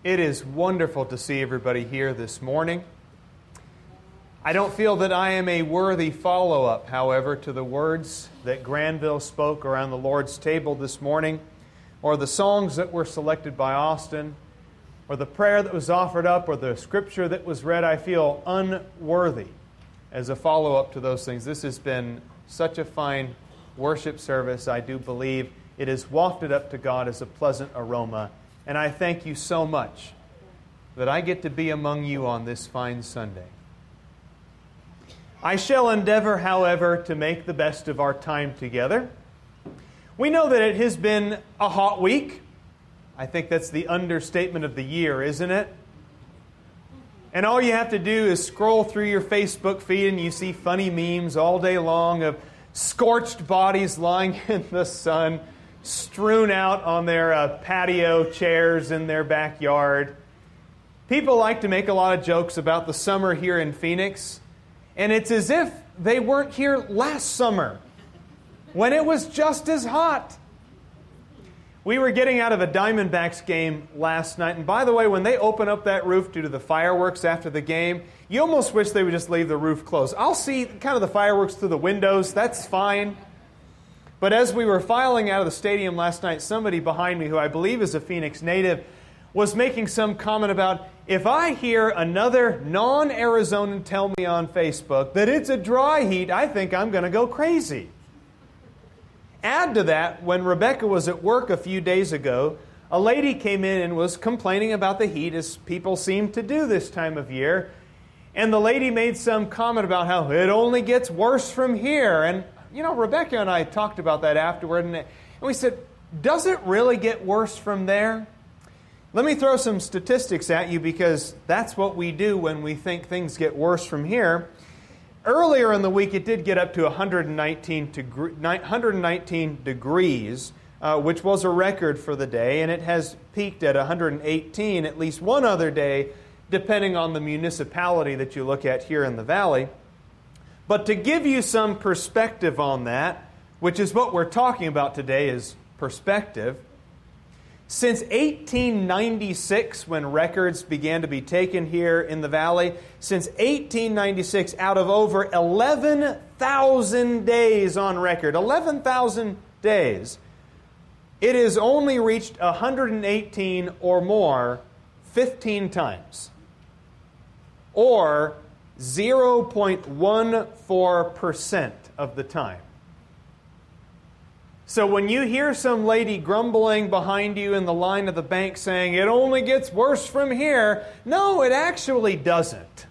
It is wonderful to see everybody here this morning. I don't feel that I am a worthy follow-up, however, to the words that Granville spoke around the Lord's table this morning, or the songs that were selected by Austin, or the prayer that was offered up, or the scripture that was read. I feel unworthy as a follow-up to those things. This has been such a fine worship service. I do believe it is wafted up to God as a pleasant aroma. And I thank you so much that I get to be among you on this fine Sunday. I shall endeavor, however, to make the best of our time together. We know that it has been a hot week. I think that's the understatement of the year, isn't it? And all you have to do is scroll through your Facebook feed and you see funny memes all day long of scorched bodies lying in the sun, strewn out on their patio chairs in their backyard. People like to make a lot of jokes about the summer here in Phoenix, and it's as if they weren't here last summer when it was just as hot. We were getting out of a Diamondbacks game last night, and by the way, when they open up that roof due to the fireworks after the game, you almost wish they would just leave the roof closed. I'll see kind of the fireworks through the windows, that's fine. But as we were filing out of the stadium last night, somebody behind me, who I believe is a Phoenix native, was making some comment about, if I hear another non-Arizonan tell me on Facebook that it's a dry heat, I think I'm going to go crazy. Add to that, when Rebecca was at work a few days ago, a lady came in and was complaining about the heat, as people seem to do this time of year. And the lady made some comment about how it only gets worse from here. And you know, Rebecca and I talked about that afterward, and we said, does it really get worse from there? Let me throw some statistics at you, because that's what we do when we think things get worse from here. Earlier in the week, it did get up to 119 degrees, which was a record for the day, and it has peaked at 118 at least one other day, depending on the municipality that you look at here in the valley. But to give you some perspective on that, which is what we're talking about today, is perspective. Since 1896, when records began to be taken here in the valley, since 1896, out of over 11,000 days on record, 11,000 days, it has only reached 118 or more 15 times, or 0.14% of the time. So when you hear some lady grumbling behind you in the line of the bank saying, it only gets worse from here, no, it actually doesn't.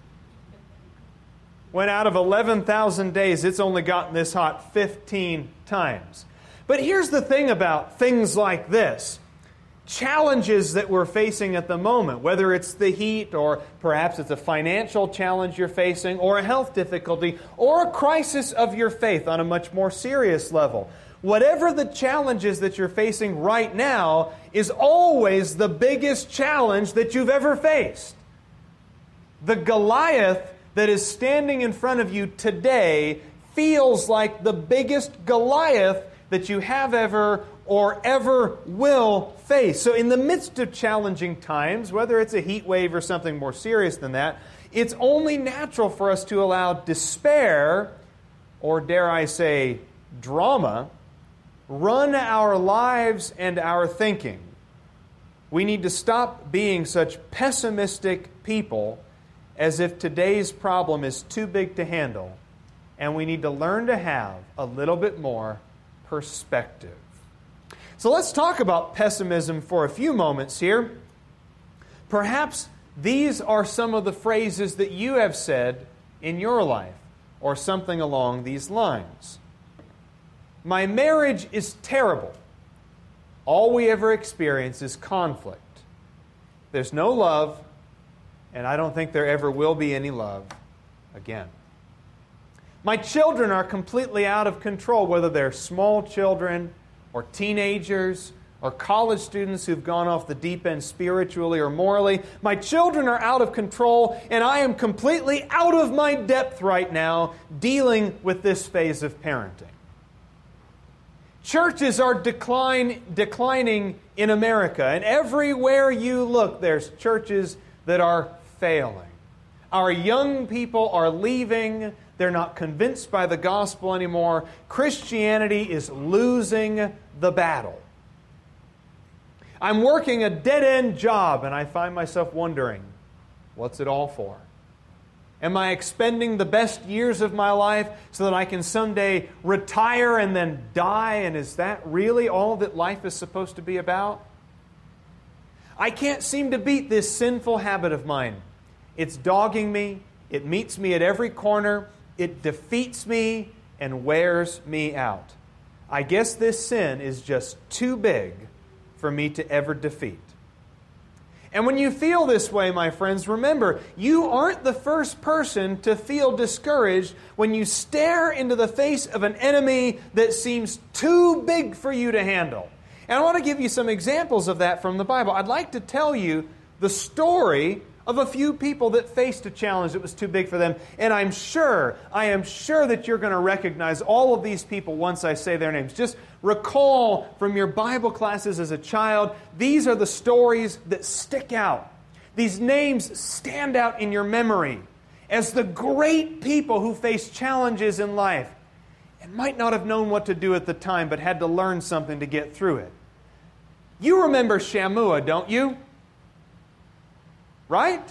When out of 11,000 days, it's only gotten this hot 15 times. But here's the thing about things like this. Challenges that we're facing at the moment, whether it's the heat, or perhaps it's a financial challenge you're facing, or a health difficulty, or a crisis of your faith on a much more serious level. Whatever the challenges that you're facing right now is always the biggest challenge that you've ever faced. The Goliath that is standing in front of you today feels like the biggest Goliath that you have ever or ever will face. So in the midst of challenging times, whether it's a heat wave or something more serious than that, it's only natural for us to allow despair, or dare I say, drama, run our lives and our thinking. We need to stop being such pessimistic people as if today's problem is too big to handle, and we need to learn to have a little bit more perspective. So let's talk about pessimism for a few moments here. Perhaps these are some of the phrases that you have said in your life, or something along these lines. My marriage is terrible. All we ever experience is conflict. There's no love, and I don't think there ever will be any love again. My children are completely out of control, whether they're small children or teenagers or college students who've gone off the deep end spiritually or morally. My children are out of control, and I am completely out of my depth right now dealing with this phase of parenting. Churches are declining in America, and everywhere you look, there's churches that are failing. Our young people are leaving. They're not convinced by the gospel anymore. Christianity is losing the battle. I'm working a dead-end job, and I find myself wondering, what's it all for? Am I expending the best years of my life so that I can someday retire and then die? And is that really all that life is supposed to be about? I can't seem to beat this sinful habit of mine. It's dogging me. It meets me at every corner. It defeats me and wears me out. I guess this sin is just too big for me to ever defeat. And when you feel this way, my friends, remember, you aren't the first person to feel discouraged when you stare into the face of an enemy that seems too big for you to handle. And I want to give you some examples of that from the Bible. I'd like to tell you the story of a few people that faced a challenge that was too big for them. And I am sure that you're going to recognize all of these people once I say their names. Just recall from your Bible classes as a child, these are the stories that stick out. These names stand out in your memory as the great people who faced challenges in life and might not have known what to do at the time, but had to learn something to get through it. You remember Shammua, don't you? Right?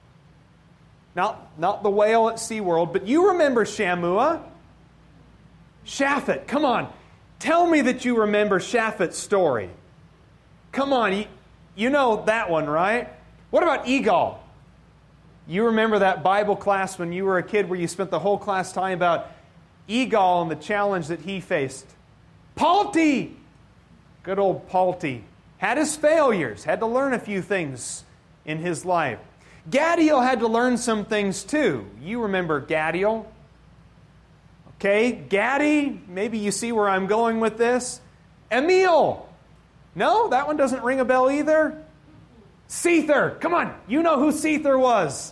Not the whale at SeaWorld, but you remember Shammua. Shaphat, come on. Tell me that you remember Shaphat's story. Come on, you know that one, right? What about Egal? You remember that Bible class when you were a kid where you spent the whole class talking about Egal and the challenge that he faced. Palti! Good old Palti. Had his failures, had to learn a few things in his life. Gadiel had to learn some things too. You remember Gadiel? Okay, Gadi, maybe you see where I'm going with this. Emil. No, that one doesn't ring a bell either. Sether. Come on, you know who Sether was.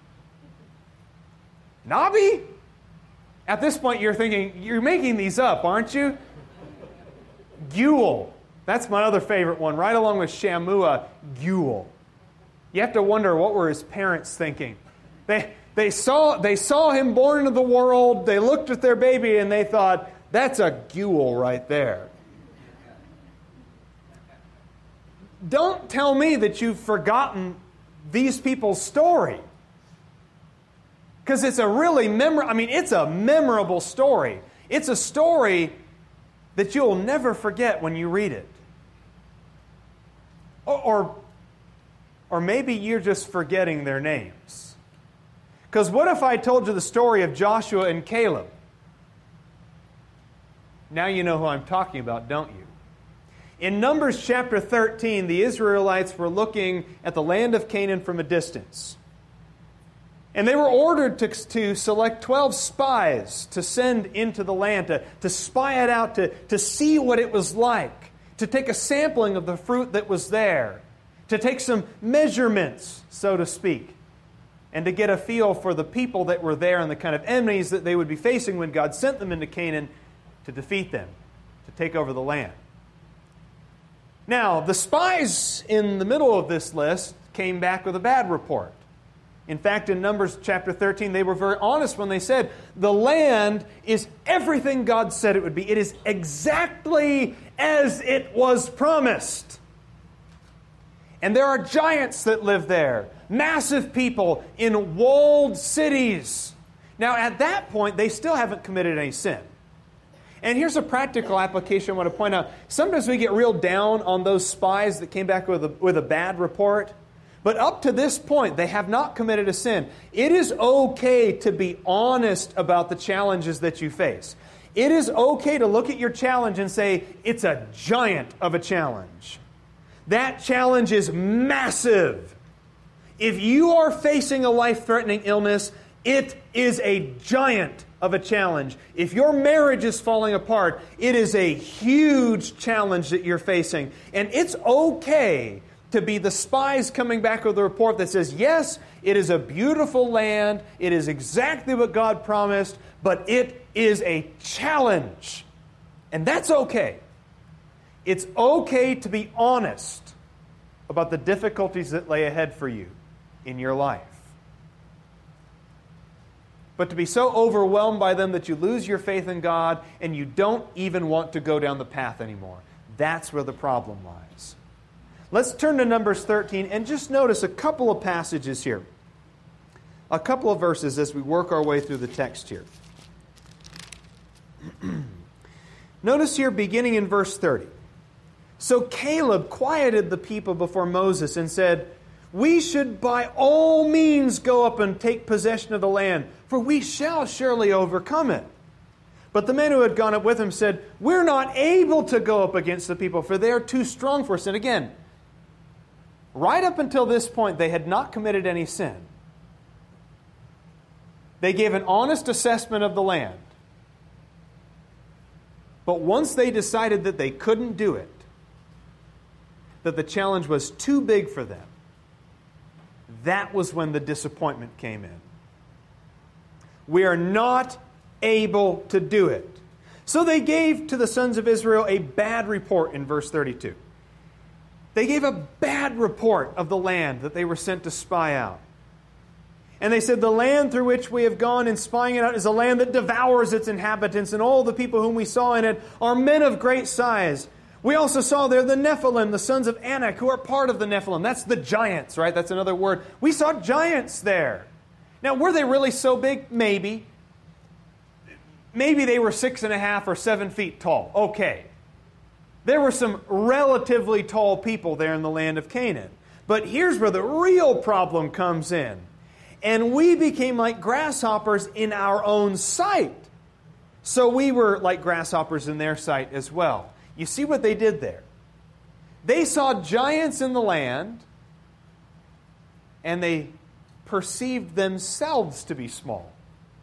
Nabi? At this point you're thinking, you're making these up, aren't you? Geuel. That's my other favorite one, right along with Shammua, Geuel. You have to wonder, what were his parents thinking? They saw him born into the world, they looked at their baby, and they thought, that's a Geuel right there. Don't tell me that you've forgotten these people's story. Because it's a really it's a memorable story. It's a story that you'll never forget when you read it. Or maybe you're just forgetting their names. Because what if I told you the story of Joshua and Caleb? Now you know who I'm talking about, don't you? In Numbers chapter 13, the Israelites were looking at the land of Canaan from a distance. And they were ordered to select 12 spies to send into the land, to spy it out, to see what it was like, to take a sampling of the fruit that was there, to take some measurements, so to speak, and to get a feel for the people that were there and the kind of enemies that they would be facing when God sent them into Canaan to defeat them, to take over the land. Now, the spies in the middle of this list came back with a bad report. In fact, in Numbers chapter 13, they were very honest when they said, the land is everything God said it would be. It is exactly as it was promised. And there are giants that live there, massive people in walled cities. Now, at that point, they still haven't committed any sin. And here's a practical application I want to point out. Sometimes we get real down on those spies that came back with a bad report. But up to this point, they have not committed a sin. It is okay to be honest about the challenges that you face. It is okay to look at your challenge and say, it's a giant of a challenge. That challenge is massive. If you are facing a life-threatening illness, it is a giant of a challenge. If your marriage is falling apart, it is a huge challenge that you're facing. And it's okay to be the spies coming back with a report that says, yes, it is a beautiful land, it is exactly what God promised, but it is a challenge. And that's okay. It's okay to be honest about the difficulties that lay ahead for you in your life. But to be so overwhelmed by them that you lose your faith in God and you don't even want to go down the path anymore. That's where the problem lies. Let's turn to Numbers 13 and just notice a couple of passages here. A couple of verses as we work our way through the text here. Notice here beginning in verse 30. So Caleb quieted the people before Moses and said, "We should by all means go up and take possession of the land, for we shall surely overcome it." But the men who had gone up with him said, "We're not able to go up against the people, for they are too strong for us." And again, right up until this point, they had not committed any sin. They gave an honest assessment of the land. But once they decided that they couldn't do it, that the challenge was too big for them, that was when the disappointment came in. We are not able to do it. So they gave to the sons of Israel a bad report in verse 32. They gave a bad report of the land that they were sent to spy out. And they said, "The land through which we have gone in spying it out is a land that devours its inhabitants, and all the people whom we saw in it are men of great size. We also saw there the Nephilim, the sons of Anak, who are part of the Nephilim." That's the giants, right? That's another word. We saw giants there. Now, were they really so big? Maybe. Maybe they were 6.5 or 7 feet tall. Okay. There were some relatively tall people there in the land of Canaan. But here's where the real problem comes in. "And we became like grasshoppers in our own sight." So we were like grasshoppers in their sight as well. You see what they did there? They saw giants in the land, and they perceived themselves to be small.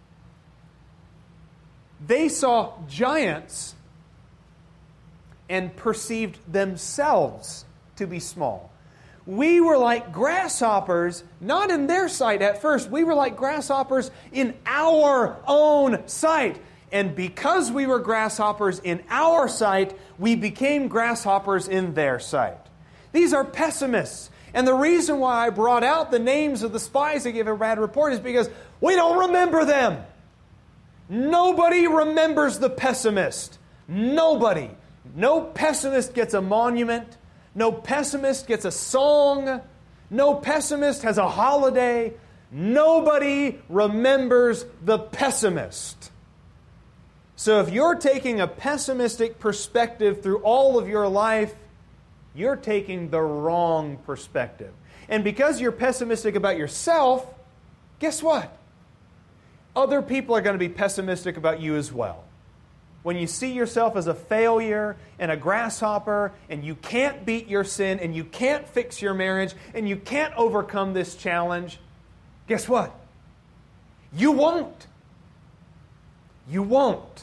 They saw giants and perceived themselves to be small. We were like grasshoppers, not in their sight at first. We were like grasshoppers in our own sight. And because we were grasshoppers in our sight, we became grasshoppers in their sight. These are pessimists. And the reason why I brought out the names of the spies that gave a bad report is because we don't remember them. Nobody remembers the pessimist. Nobody. No pessimist gets a monument. No pessimist gets a song. No pessimist has a holiday. Nobody remembers the pessimist. So if you're taking a pessimistic perspective through all of your life, you're taking the wrong perspective. And because you're pessimistic about yourself, guess what? Other people are going to be pessimistic about you as well. When you see yourself as a failure and a grasshopper, and you can't beat your sin, and you can't fix your marriage, and you can't overcome this challenge, guess what? You won't. You won't.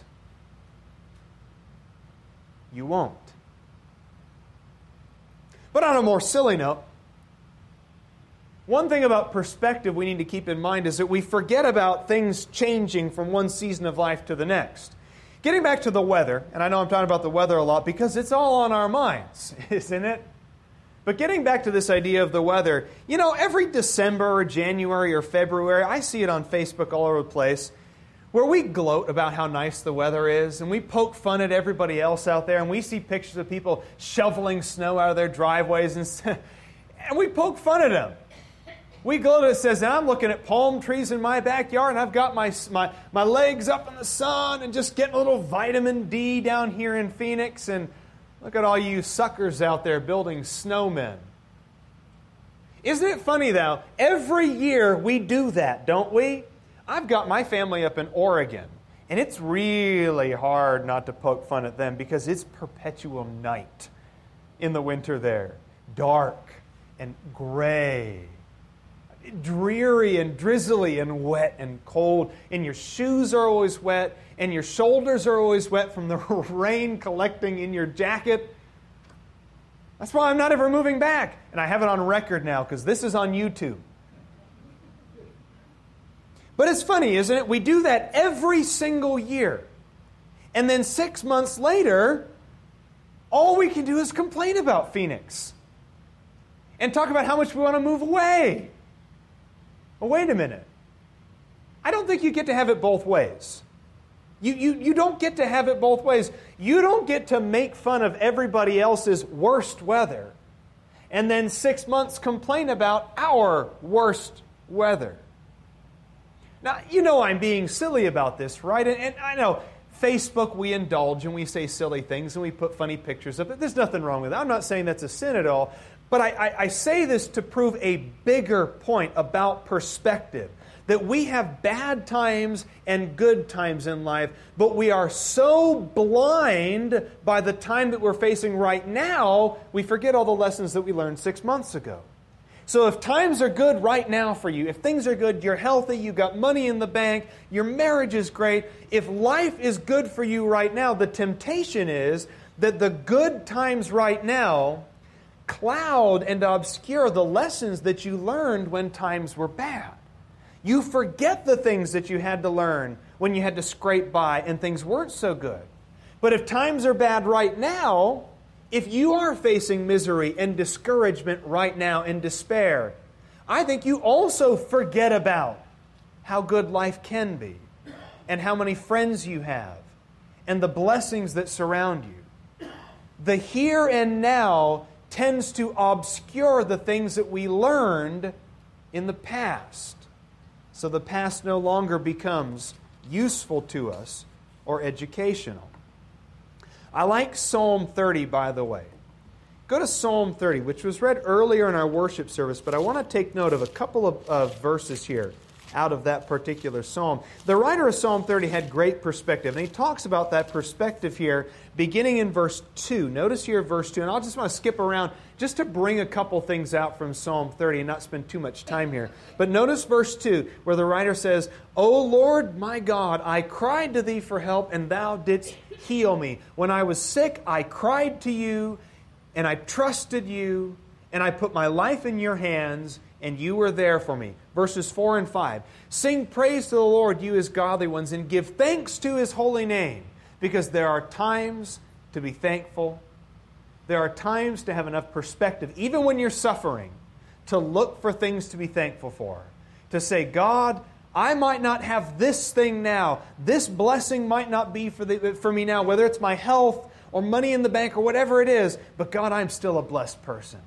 You won't. But on a more silly note, one thing about perspective we need to keep in mind is that we forget about things changing from one season of life to the next. Getting back to the weather, and I know I'm talking about the weather a lot because it's all on our minds, isn't it? But getting back to this idea of the weather, you know, every December or January or February, I see it on Facebook all over the place, where we gloat about how nice the weather is, and we poke fun at everybody else out there, and we see pictures of people shoveling snow out of their driveways, and we poke fun at them. We gloat at it, says, and I'm looking at palm trees in my backyard, and I've got my legs up in the sun and just getting a little vitamin D down here in Phoenix, and look at all you suckers out there building snowmen. Isn't it funny, though? Every year we do that, don't we? I've got my family up in Oregon, and it's really hard not to poke fun at them because it's perpetual night in the winter there. Dark and gray. Dreary and drizzly and wet and cold, and your shoes are always wet, and your shoulders are always wet from the rain collecting in your jacket. That's why I'm not ever moving back. And I have it on record now because this is on YouTube. But it's funny, isn't it? We do that every single year. And then 6 months later, all we can do is complain about Phoenix and talk about how much we want to move away. Well, wait a minute. I don't think you get to have it both ways. You don't get to have it both ways. You don't get to make fun of everybody else's worst weather and then 6 months complain about our worst weather. Now, you know I'm being silly about this, right? And I know Facebook, we indulge and we say silly things and we put funny pictures of it. There's nothing wrong with that. I'm not saying that's a sin at all. But I say this to prove a bigger point about perspective. That we have bad times and good times in life, but we are so blind by the time that we're facing right now, we forget all the lessons that we learned 6 months ago. So if times are good right now for you, if things are good, you're healthy, you've got money in the bank, your marriage is great, if life is good for you right now, the temptation is that the good times right now cloud and obscure the lessons that you learned when times were bad. You forget the things that you had to learn when you had to scrape by and things weren't so good. But if times are bad right now, if you are facing misery and discouragement right now and despair, I think you also forget about how good life can be and how many friends you have and the blessings that surround you. The here and now tends to obscure the things that we learned in the past. So the past no longer becomes useful to us or educational. I like Psalm 30, by the way. Go to Psalm 30, which was read earlier in our worship service, but I want to take note of a couple of verses here out of that particular psalm. The writer of Psalm 30 had great perspective, and he talks about that perspective here beginning in verse 2. Notice here verse 2, and I'll just want to skip around just to bring a couple things out from Psalm 30 and not spend too much time here. But notice verse 2, where the writer says, O Lord my God, I cried to thee for help, and thou didst heal me. When I was sick, I cried to you, and I trusted you, and I put my life in your hands, and you were there for me. Verses 4 and 5. Sing praise to the Lord, you his godly ones, and give thanks to his holy name, because there are times to be thankful. There are times to have enough perspective, even when you're suffering, to look for things to be thankful for. To say, God, I might not have this thing now. This blessing might not be for me now, whether it's my health or money in the bank or whatever it is, but God, I'm still a blessed person.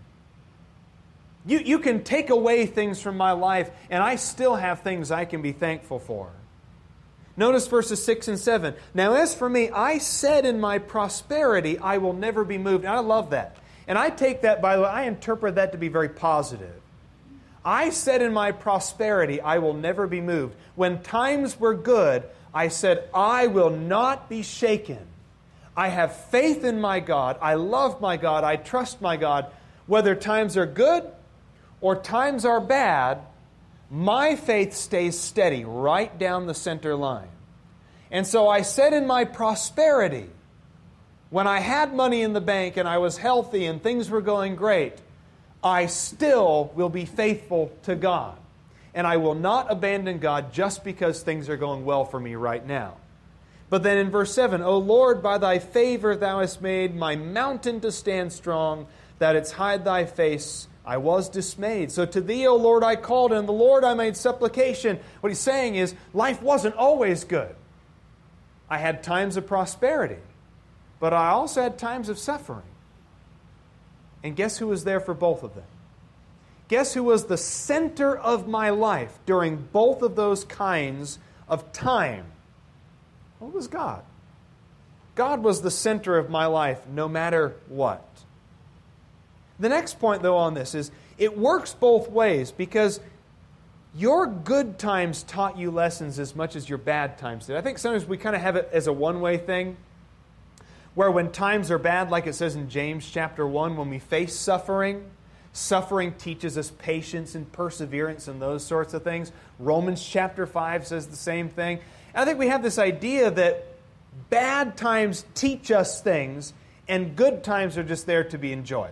You can take away things from my life, and I still have things I can be thankful for. Notice verses 6 and 7. Now as for me, I said in my prosperity, I will never be moved. And I love that. And I take that, by the way, I interpret that to be very positive. I said in my prosperity, I will never be moved. When times were good, I said, I will not be shaken. I have faith in my God. I love my God. I trust my God. Whether times are good or times are bad, my faith stays steady right down the center line. And so I said in my prosperity, when I had money in the bank and I was healthy and things were going great, I still will be faithful to God. And I will not abandon God just because things are going well for me right now. But then in verse 7, O Lord, by thy favor thou hast made my mountain to stand strong, thou didst hide thy face, I was dismayed. So to thee, O Lord, I called, and the Lord I made supplication. What he's saying is, life wasn't always good. I had times of prosperity, but I also had times of suffering. And guess who was there for both of them? Guess who was the center of my life during both of those kinds of time? Well, it was God. God was the center of my life no matter what. The next point, though, on this is it works both ways, because your good times taught you lessons as much as your bad times did. I think sometimes we kind of have it as a one-way thing, where when times are bad, like it says in James chapter 1, when we face suffering, suffering teaches us patience and perseverance and those sorts of things. Romans chapter 5 says the same thing. And I think we have this idea that bad times teach us things and good times are just there to be enjoyed.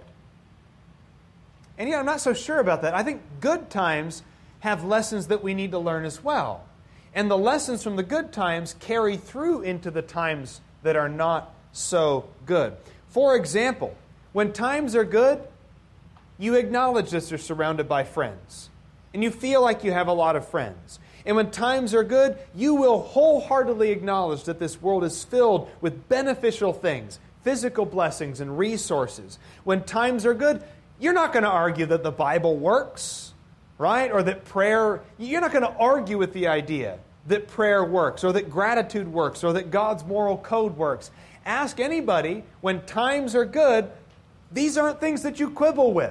And I'm not so sure about that. I think good times have lessons that we need to learn as well. And the lessons from the good times carry through into the times that are not so good. For example, when times are good, you acknowledge that you're surrounded by friends, and you feel like you have a lot of friends. And when times are good, you will wholeheartedly acknowledge that this world is filled with beneficial things, physical blessings and resources. When times are good, you're not going to argue that the Bible works, right? Or that prayer, you're not going to argue with the idea that prayer works, or that gratitude works, or that God's moral code works. Ask anybody, when times are good, these aren't things that you quibble with.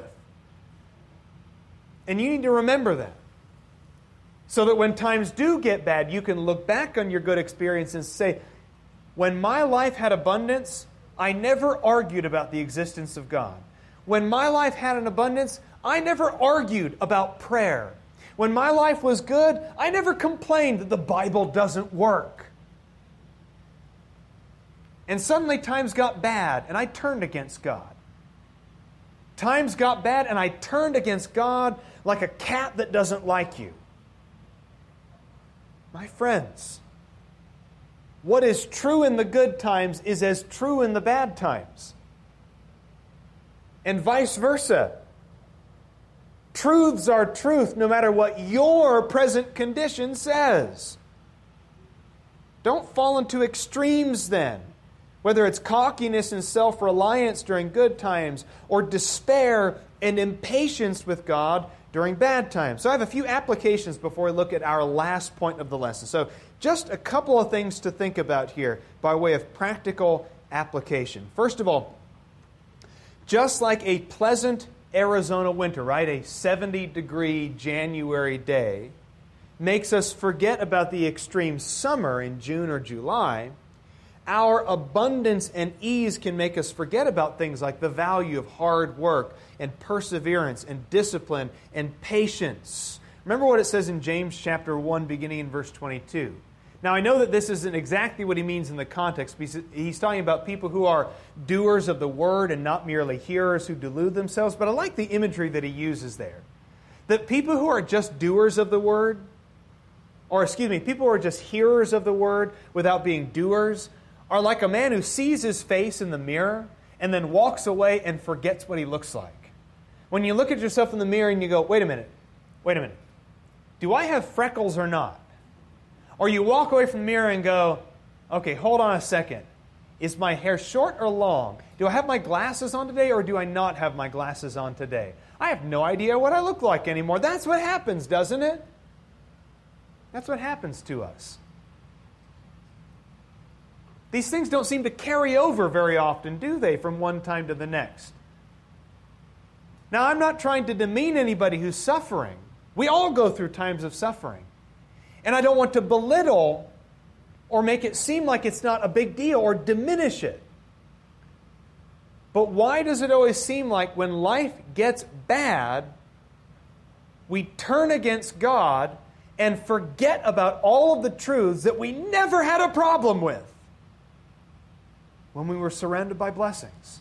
And you need to remember that. So that when times do get bad, you can look back on your good experience and say, when my life had abundance, I never argued about the existence of God. When my life had an abundance, I never argued about prayer. When my life was good, I never complained that the Bible doesn't work. And suddenly times got bad, and I turned against God. Times got bad, and I turned against God like a cat that doesn't like you. My friends, what is true in the good times is as true in the bad times. And vice versa. Truths are truth no matter what your present condition says. Don't fall into extremes then, whether it's cockiness and self-reliance during good times or despair and impatience with God during bad times. So I have a few applications before we look at our last point of the lesson. So just a couple of things to think about here by way of practical application. First of all, just like a pleasant Arizona winter, right? A 70-degree January day makes us forget about the extreme summer in June or July. Our abundance and ease can make us forget about things like the value of hard work and perseverance and discipline and patience. Remember what it says in James chapter 1, beginning in verse 22. Now, I know that this isn't exactly what he means in the context, because he's talking about people who are doers of the word and not merely hearers who delude themselves, but I like the imagery that he uses there. That people who are just doers of the word, people who are just hearers of the word without being doers, are like a man who sees his face in the mirror and then walks away and forgets what he looks like. When you look at yourself in the mirror and you go, wait a minute, do I have freckles or not? Or you walk away from the mirror and go, okay, hold on a second. Is my hair short or long? Do I have my glasses on today or do I not have my glasses on today? I have no idea what I look like anymore. That's what happens, doesn't it? That's what happens to us. These things don't seem to carry over very often, do they, from one time to the next? Now, I'm not trying to demean anybody who's suffering. We all go through times of suffering. And I don't want to belittle or make it seem like it's not a big deal or diminish it. But why does it always seem like when life gets bad, we turn against God and forget about all of the truths that we never had a problem with when we were surrounded by blessings?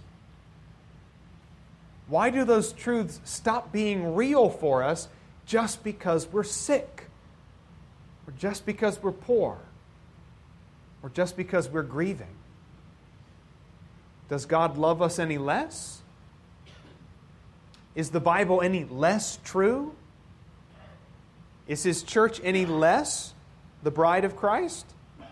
Why do those truths stop being real for us just because we're sick? Or just because we're poor? Or just because we're grieving? Does God love us any less? Is the Bible any less true? Is His church any less the bride of Christ?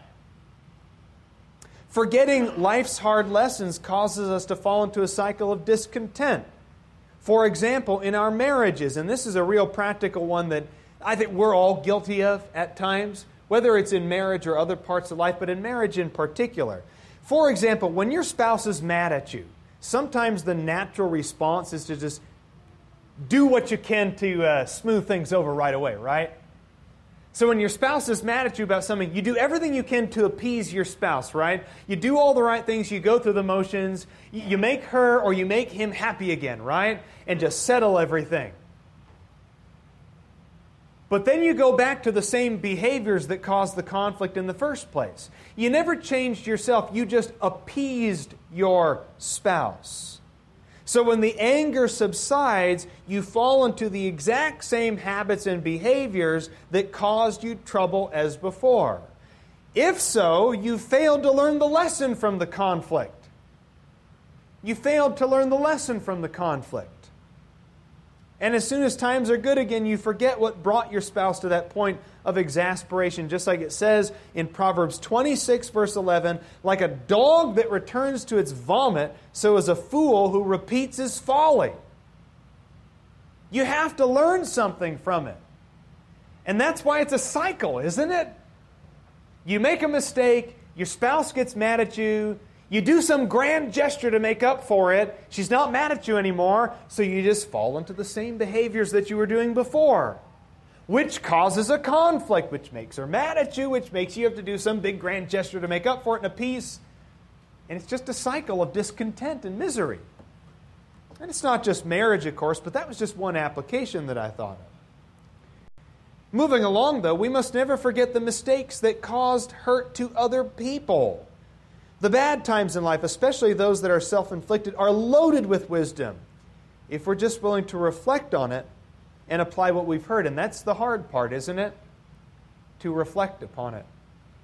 Forgetting life's hard lessons causes us to fall into a cycle of discontent. For example, in our marriages, and this is a real practical one that I think we're all guilty of at times, whether it's in marriage or other parts of life, but in marriage in particular. For example, when your spouse is mad at you, sometimes the natural response is to just do what you can to smooth things over right away, right? So when your spouse is mad at you about something, you do everything you can to appease your spouse, right? You do all the right things, you go through the motions, you make her or you make him happy again, right? And just settle everything. But then you go back to the same behaviors that caused the conflict in the first place. You never changed yourself, you just appeased your spouse. So when the anger subsides, you fall into the exact same habits and behaviors that caused you trouble as before. If so, you failed to learn the lesson from the conflict. You failed to learn the lesson from the conflict. And as soon as times are good again, you forget what brought your spouse to that point of exasperation. Just like it says in Proverbs 26, verse 11, like a dog that returns to its vomit, so is a fool who repeats his folly. You have to learn something from it. And that's why it's a cycle, isn't it? You make a mistake, your spouse gets mad at you, you do some grand gesture to make up for it, she's not mad at you anymore, so you just fall into the same behaviors that you were doing before, which causes a conflict, which makes her mad at you, which makes you have to do some big grand gesture to make up for it in a peace. And it's just a cycle of discontent and misery. And it's not just marriage, of course, but that was just one application that I thought of. Moving along, though, we must never forget the mistakes that caused hurt to other people. The bad times in life, especially those that are self-inflicted, are loaded with wisdom if we're just willing to reflect on it and apply what we've heard. And that's the hard part, isn't it? To reflect upon it.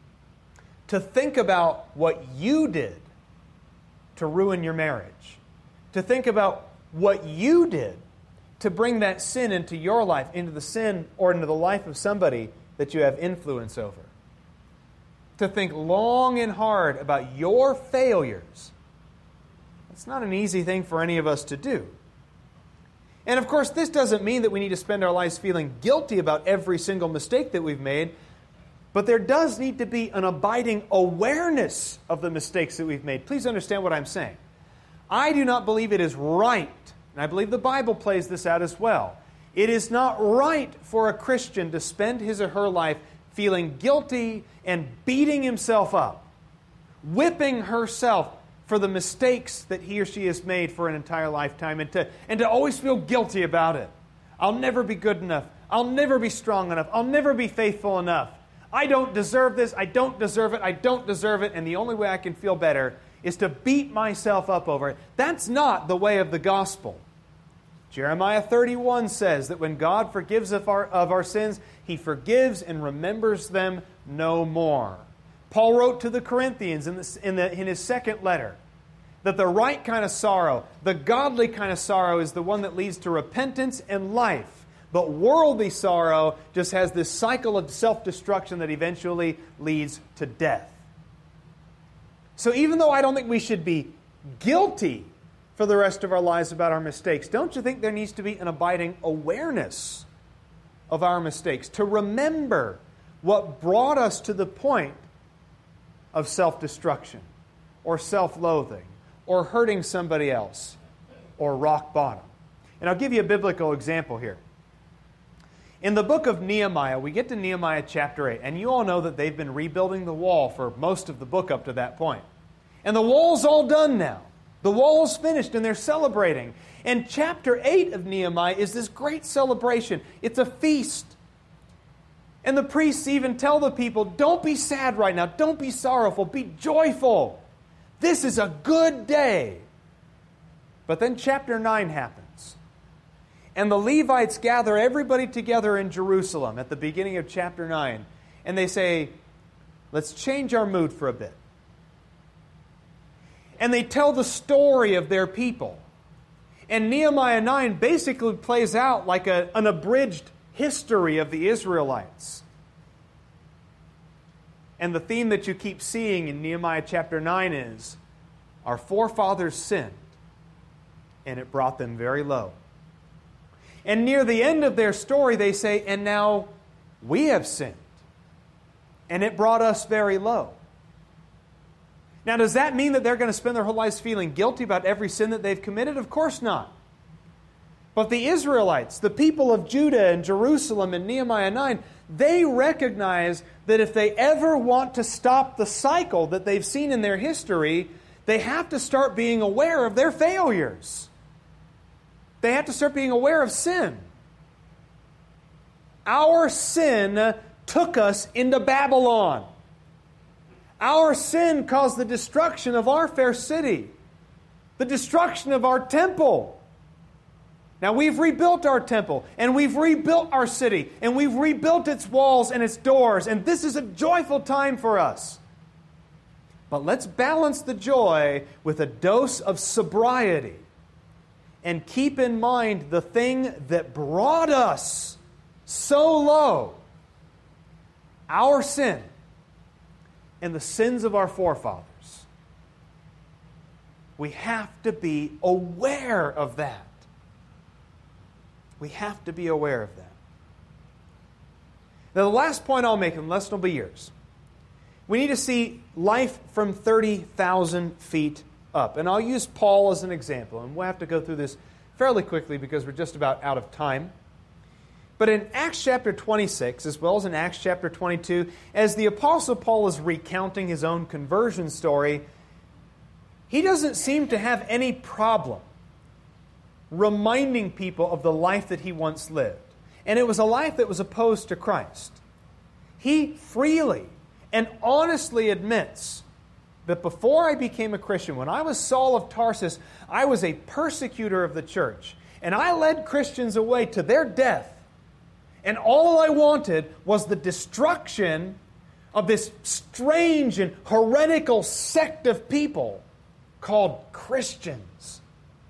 To think about what you did to ruin your marriage. To think about what you did to bring that sin into your life, into the sin or into the life of somebody that you have influence over. To think long and hard about your failures. It's not an easy thing for any of us to do. And of course, this doesn't mean that we need to spend our lives feeling guilty about every single mistake that we've made, but there does need to be an abiding awareness of the mistakes that we've made. Please understand what I'm saying. I do not believe it is right, and I believe the Bible plays this out as well. It is not right for a Christian to spend his or her life feeling guilty and beating himself up, whipping herself for the mistakes that he or she has made for an entire lifetime, and to always feel guilty about it. I'll never be good enough. I'll never be strong enough. I'll never be faithful enough. I don't deserve this. I don't deserve it. I don't deserve it. And the only way I can feel better is to beat myself up over it. That's not the way of the gospel. Jeremiah 31 says that when God forgives of our sins, He forgives and remembers them no more. Paul wrote to the Corinthians in his second letter that the right kind of sorrow, the godly kind of sorrow, is the one that leads to repentance and life. But worldly sorrow just has this cycle of self-destruction that eventually leads to death. So even though I don't think we should be guilty for the rest of our lives about our mistakes, don't you think there needs to be an abiding awareness of our mistakes, to remember what brought us to the point of self-destruction or self-loathing or hurting somebody else or rock bottom? And I'll give you a biblical example here. In the book of Nehemiah, we get to Nehemiah chapter 8, and you all know that they've been rebuilding the wall for most of the book up to that point. And the wall's all done now. The wall's finished, and they're celebrating. And chapter 8 of Nehemiah is this great celebration. It's a feast. And the priests even tell the people, don't be sad right now. Don't be sorrowful. Be joyful. This is a good day. But then chapter 9 happens. And the Levites gather everybody together in Jerusalem at the beginning of chapter 9. And they say, let's change our mood for a bit. And they tell the story of their people. And Nehemiah 9 basically plays out like an abridged history of the Israelites. And the theme that you keep seeing in Nehemiah chapter 9 is, our forefathers sinned, and it brought them very low. And near the end of their story, they say, and now we have sinned, and it brought us very low. Now, does that mean that they're going to spend their whole lives feeling guilty about every sin that they've committed? Of course not. But the Israelites, the people of Judah and Jerusalem in Nehemiah 9, they recognize that if they ever want to stop the cycle that they've seen in their history, they have to start being aware of their failures. They have to start being aware of sin. Our sin took us into Babylon. Our sin caused the destruction of our fair city, the destruction of our temple. Now we've rebuilt our temple, and we've rebuilt our city, and we've rebuilt its walls and its doors, and this is a joyful time for us. But let's balance the joy with a dose of sobriety and keep in mind the thing that brought us so low, our sin and the sins of our forefathers. We have to be aware of that. We have to be aware of that. Now, the last point I'll make, unless it'll be yours, we need to see life from 30,000 feet up. And I'll use Paul as an example. And we'll have to go through this fairly quickly because we're just about out of time. But in Acts chapter 26, as well as in Acts chapter 22, as the Apostle Paul is recounting his own conversion story, he doesn't seem to have any problem reminding people of the life that he once lived. And it was a life that was opposed to Christ. He freely and honestly admits that before I became a Christian, when I was Saul of Tarsus, I was a persecutor of the church. And I led Christians away to their death. And all I wanted was the destruction of this strange and heretical sect of people called Christians.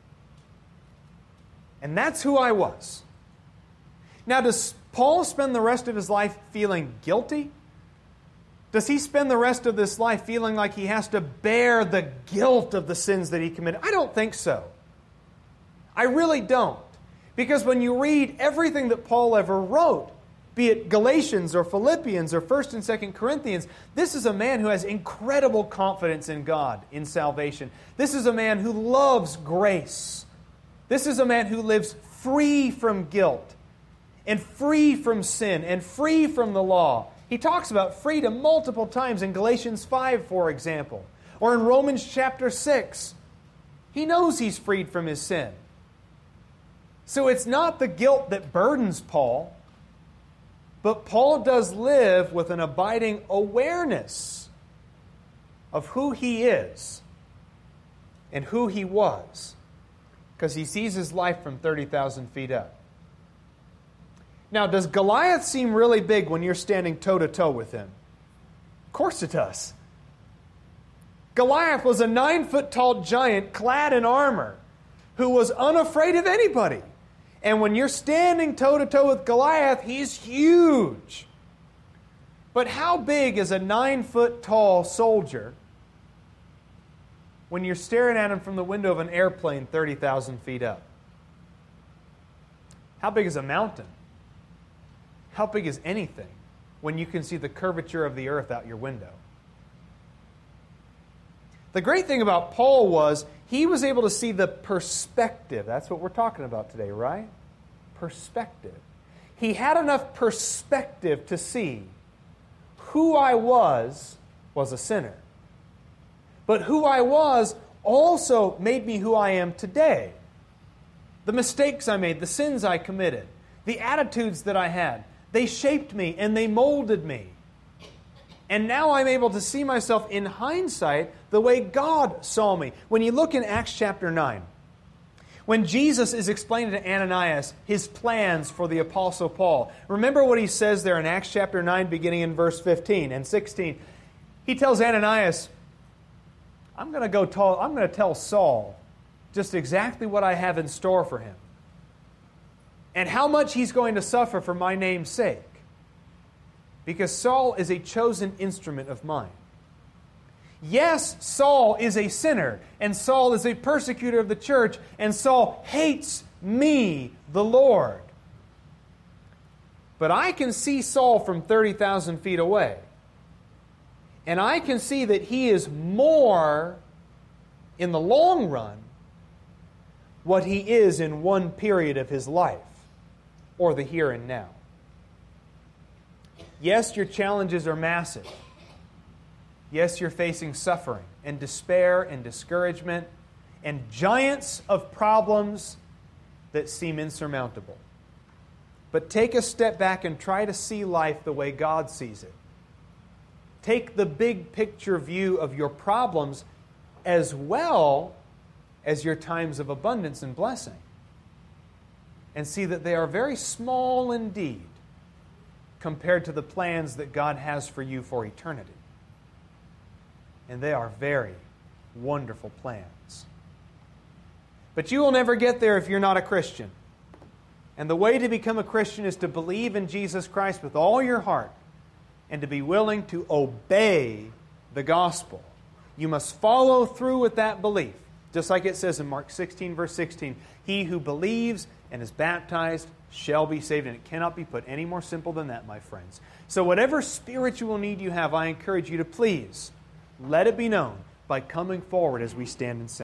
And that's who I was. Now, does Paul spend the rest of his life feeling guilty? Does he spend the rest of this life feeling like he has to bear the guilt of the sins that he committed? I don't think so. I really don't. Because when you read everything that Paul ever wrote, be it Galatians or Philippians or 1st and 2nd Corinthians, this is a man who has incredible confidence in God, in salvation. This is a man who loves grace. This is a man who lives free from guilt and free from sin and free from the law. He talks about freedom multiple times in Galatians 5, for example, or in Romans chapter 6. He knows he's freed from his sin. So it's not the guilt that burdens Paul, but Paul does live with an abiding awareness of who he is and who he was, because he sees his life from 30,000 feet up. Now, does Goliath seem really big when you're standing toe-to-toe with him? Of course it does. Goliath was a 9-foot-tall giant clad in armor who was unafraid of anybody. And when you're standing toe-to-toe with Goliath, he's huge. But how big is a 9-foot-tall soldier when you're staring at him from the window of an airplane 30,000 feet up? How big is a mountain? How big is anything when you can see the curvature of the earth out your window? The great thing about Paul was he was able to see the perspective. That's what we're talking about today, right? Perspective. He had enough perspective to see who I was a sinner. But who I was also made me who I am today. The mistakes I made, the sins I committed, the attitudes that I had, they shaped me and they molded me. And now I'm able to see myself in hindsight the way God saw me. When you look in Acts chapter 9, when Jesus is explaining to Ananias his plans for the Apostle Paul, remember what he says there in Acts chapter 9, beginning in verse 15 and 16. He tells Ananias, I'm going to tell Saul just exactly what I have in store for him and how much he's going to suffer for my name's sake. Because Saul is a chosen instrument of mine. Yes, Saul is a sinner, and Saul is a persecutor of the church, and Saul hates me, the Lord. But I can see Saul from 30,000 feet away. And I can see that he is more, in the long run, what he is in one period of his life, or the here and now. Yes, your challenges are massive. Yes, you're facing suffering and despair and discouragement and giants of problems that seem insurmountable. But take a step back and try to see life the way God sees it. Take the big picture view of your problems as well as your times of abundance and blessing. And see that they are very small indeed compared to the plans that God has for you for eternity. And they are very wonderful plans. But you will never get there if you're not a Christian. And the way to become a Christian is to believe in Jesus Christ with all your heart and to be willing to obey the gospel. You must follow through with that belief. Just like it says in Mark 16, verse 16, he who believes and is baptized shall be saved. And it cannot be put any more simple than that, my friends. So whatever spiritual need you have, I encourage you to please let it be known by coming forward as we stand and sing.